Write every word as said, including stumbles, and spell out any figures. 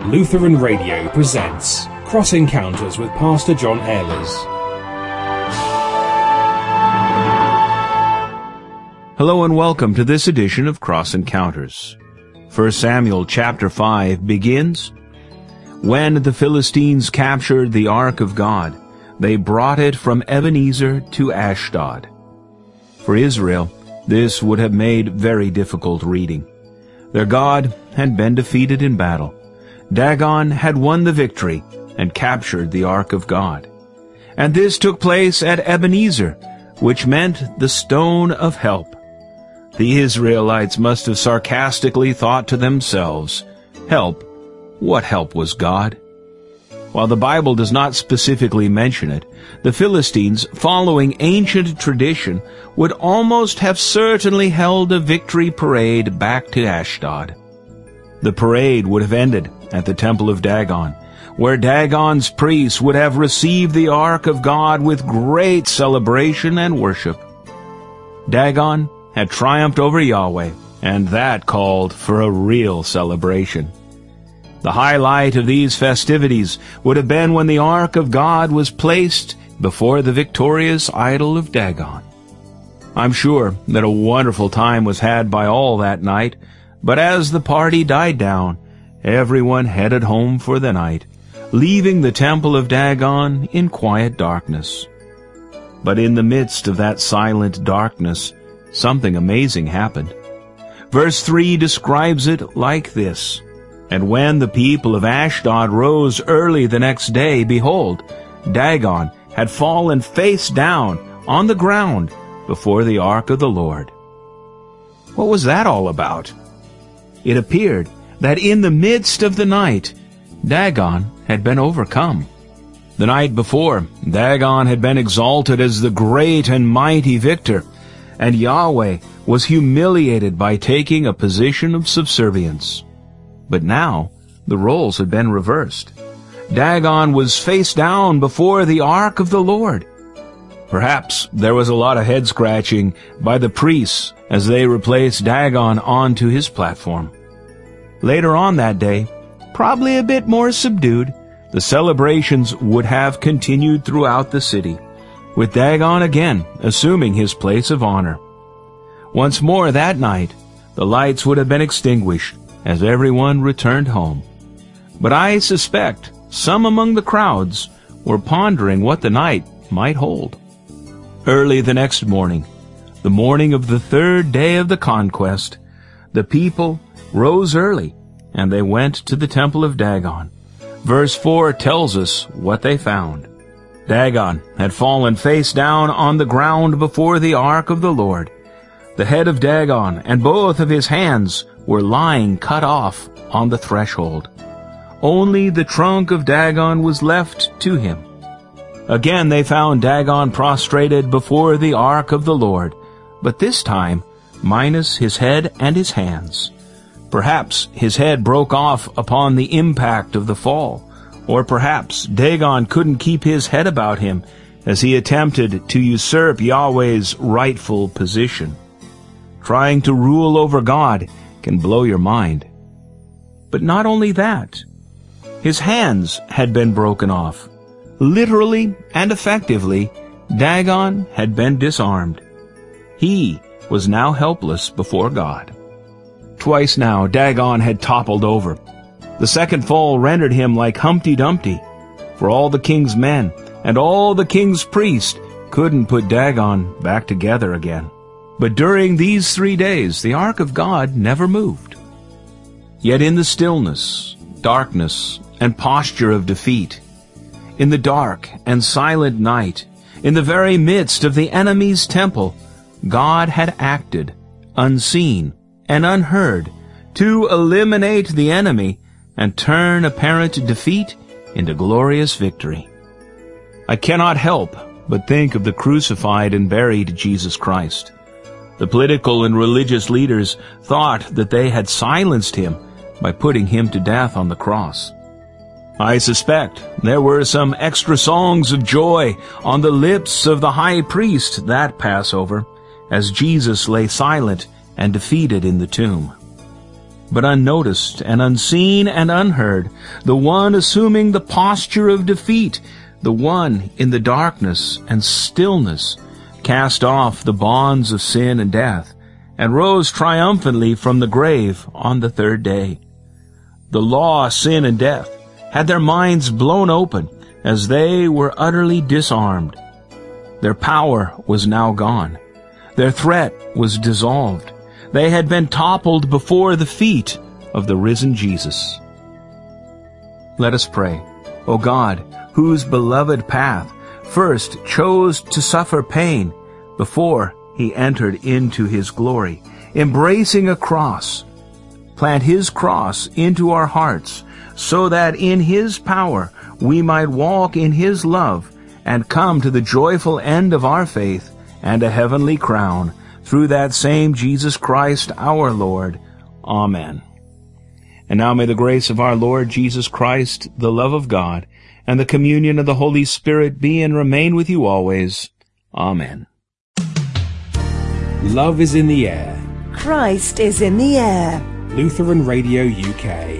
Lutheran Radio presents Cross Encounters with Pastor John Ehlers. Hello and welcome to this edition of Cross Encounters. First Samuel chapter five begins, "When the Philistines captured the ark of God, they brought it from Ebenezer to Ashdod." For Israel, this would have made very difficult reading. Their God had been defeated in battle. Dagon had won the victory and captured the ark of God. And this took place at Ebenezer, which meant the stone of help. The Israelites must have sarcastically thought to themselves, "Help? What help was God?" While the Bible does not specifically mention it, the Philistines, following ancient tradition, would almost have certainly held a victory parade back to Ashdod. The parade would have ended at the Temple of Dagon, where Dagon's priests would have received the Ark of God with great celebration and worship. Dagon had triumphed over Yahweh, and that called for a real celebration. The highlight of these festivities would have been when the Ark of God was placed before the victorious idol of Dagon. I'm sure that a wonderful time was had by all that night, but as the party died down, everyone headed home for the night, leaving the temple of Dagon in quiet darkness. But in the midst of that silent darkness, something amazing happened. Verse three describes it like this, "And when the people of Ashdod rose early the next day, behold, Dagon had fallen face down on the ground before the ark of the Lord." What was that all about? It appeared that in the midst of the night, Dagon had been overcome. The night before, Dagon had been exalted as the great and mighty victor, and Yahweh was humiliated by taking a position of subservience. But now, the roles had been reversed. Dagon was face down before the ark of the Lord. Perhaps there was a lot of head-scratching by the priests as they replaced Dagon onto his platform. Later on that day, probably a bit more subdued, the celebrations would have continued throughout the city, with Dagon again assuming his place of honor. Once more that night, the lights would have been extinguished as everyone returned home. But I suspect some among the crowds were pondering what the night might hold. Early the next morning, the morning of the third day of the conquest, the people rose early, and they went to the temple of Dagon. Verse four tells us what they found. Dagon had fallen face down on the ground before the ark of the Lord. The head of Dagon and both of his hands were lying cut off on the threshold. Only the trunk of Dagon was left to him. Again they found Dagon prostrated before the ark of the Lord, but this time minus his head and his hands. Perhaps his head broke off upon the impact of the fall, or perhaps Dagon couldn't keep his head about him as he attempted to usurp Yahweh's rightful position. Trying to rule over God can blow your mind. But not only that, his hands had been broken off. Literally and effectively, Dagon had been disarmed. He was now helpless before God. Twice now Dagon had toppled over. The second fall rendered him like Humpty Dumpty, for all the king's men and all the king's priests couldn't put Dagon back together again. But during these three days, the ark of God never moved. Yet in the stillness, darkness, and posture of defeat, in the dark and silent night, in the very midst of the enemy's temple, God had acted, unseen and unheard, to eliminate the enemy and turn apparent defeat into glorious victory. I cannot help but think of the crucified and buried Jesus Christ. The political and religious leaders thought that they had silenced him by putting him to death on the cross. I suspect there were some extra songs of joy on the lips of the high priest that Passover, as Jesus lay silent and defeated in the tomb. but unnoticed and unseen and unheard, the one assuming the posture of defeat, the one in the darkness and stillness, cast off the bonds of sin and death, and rose triumphantly from the grave on the third day. The law, sin, and death had their minds blown open as they were utterly disarmed. Their power was now gone. Their threat was dissolved. They had been toppled before the feet of the risen Jesus. Let us pray. O God, whose beloved path first chose to suffer pain before he entered into his glory, embracing a cross, plant his cross into our hearts so that in his power we might walk in his love and come to the joyful end of our faith and a heavenly crown through that same Jesus Christ our Lord. Amen. And now may the grace of our Lord Jesus Christ, the love of God, and the communion of the Holy Spirit be and remain with you always. Amen. Love is in the air. Christ is in the air. Lutheran Radio U K.